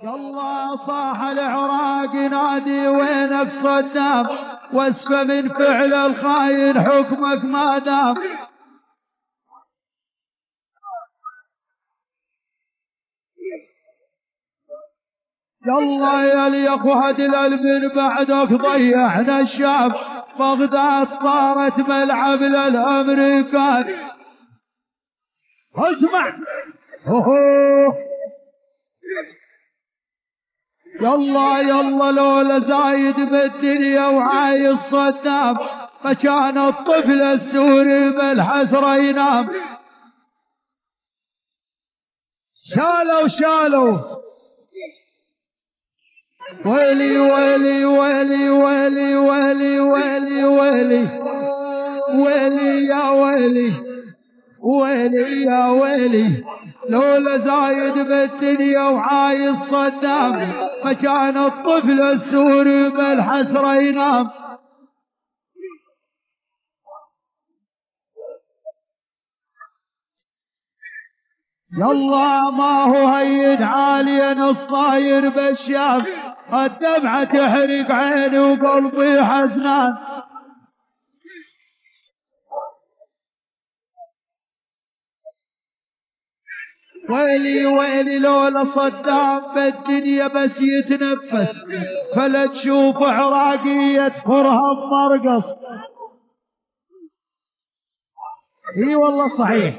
يلا صاح العراق نادي وينك صدام، واسفه من فعل الخاين حكمك ما دام. يلا يا اليخو هدلل من بعدك ضيعنا الشام، بغداد صارت ملعب للامريكان. اسمع يلا يلا لولا زايد بالدنيا وعايز صدام، مكان الطفل السوري بالحسرة ينام. شالوا ويلي ويلي ويلي ويلي ويلي ويلي ويلي ويلي يا ويلي ويلي يا ويلي، لولا زايد بالدنيا وعايز صدام، مكان الطفل السوري بالحسرة ينام. يلا ما هو هين عاليا الصاير بالشام، الدمعة تحرق عيني وقلبي حزنان. ويلي ويلي لولا صدام بالدنيا بس يتنفس، فلا تشوف عراقية فرهم مرقص. اي والله صحيح.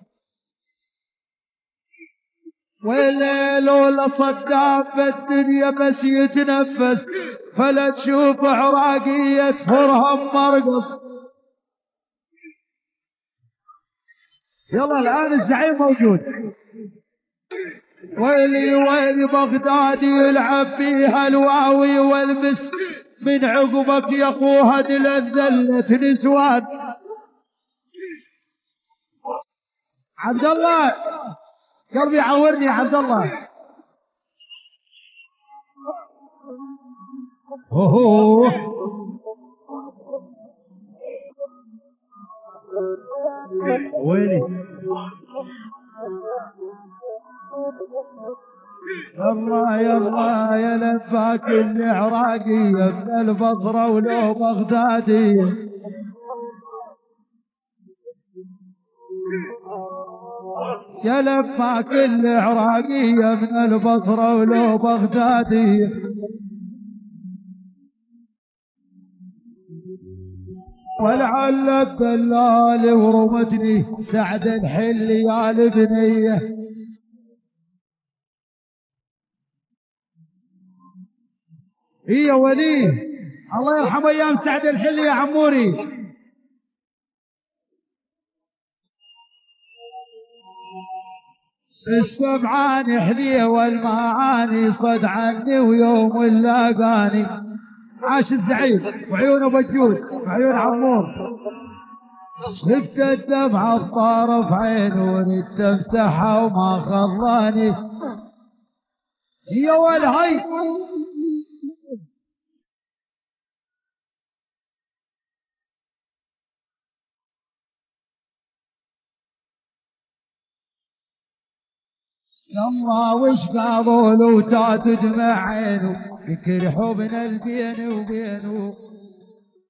ويلي لولا صدام بالدنيا بس يتنفس، فلا تشوف عراقية فرهم مرقص. يلا الآن الزعيم موجود. ويلي ويلي بغدادي يلعب فيها الواوي والمس، من عقبك يا اخوها ذلت نسوان. عبد الله قلبي يعورني يا عبد الله. ويلي الله يلا يا لباك العراقية من البصرة ولو بغدادية. يا لباك العراقية من البصرة ولو بغدادية. ولعل الدلال ورمتني سعد الحل يا البنيه. يا ولي الله يرحمه ايام سعد الحلي يا عموري. السبعان حليه والمعاني صد عني ويوم لاقاني. عاش الزعيم وعيونه بجود وعيون عمور. شفت الدمعة بطرف عينه ردت امسحها وما خلاني. يا ولهي يما وش قالوا له تات دمع عينه، يكرحوا من البين وبينه.